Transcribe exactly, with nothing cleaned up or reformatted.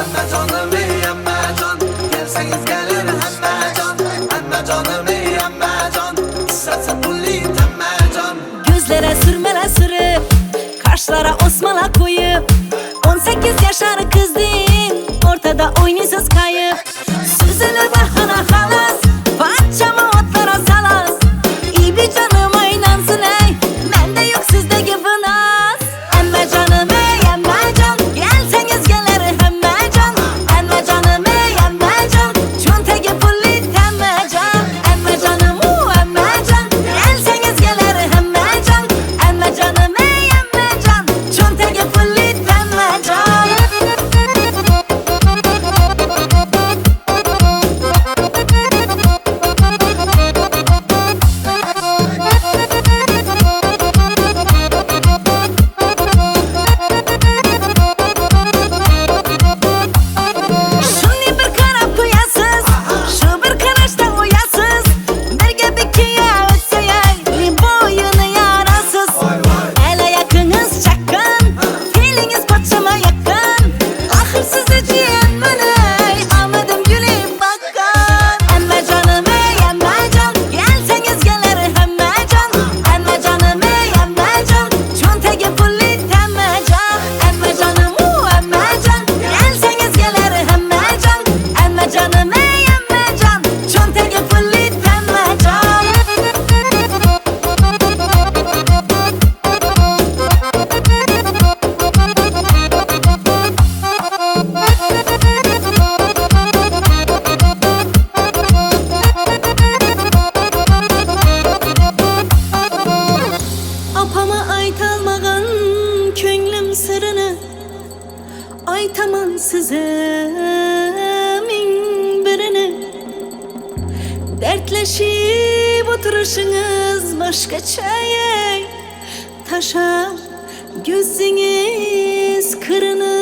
Emme canım ey emme can, gelseniz gelir emme can. Emme canım ey emme can, saçı pullit emme can. Gözlere sürmele sürüp, kaşlara osmala koyup, on sekiz yaşar kızdın, ortada oynuyorsunuz kayıp. Süzülür bahana halas, parçamı otlara salas. İyi bir canım oynansın ey, mende yok sizdeki fınas. Emme canım ey emme can, gelseniz gelir emme can. Emme canım ey emme can, çunteki pullit emme can. Emme canım u emme can, gelseniz gelir emme can. Emme canım ey emme can, çunteki pullit emme can. Şunu bir karap koyasız, şu bir karışta uyasız. Berge bir kiye ötseyey, boyunu yarasız. Ele yakınız çakın, filiniz paçama yakın. Ahır sizi ciğenmeney, almadım gülüp bakın. Emme canım ey emme can, gelseniz gelir emme can. Emme canım ey emme can, çunteki pullit emme can. Emme canım u emme can, gelseniz gelir emme can. Emme canım ey emme can, çunteki pullit emme can. Apama aytalmağın könglim sırrını, aytaman size min birini. Dertleşip oturuşunuz başkaça ey, taşa gözünüz kırını.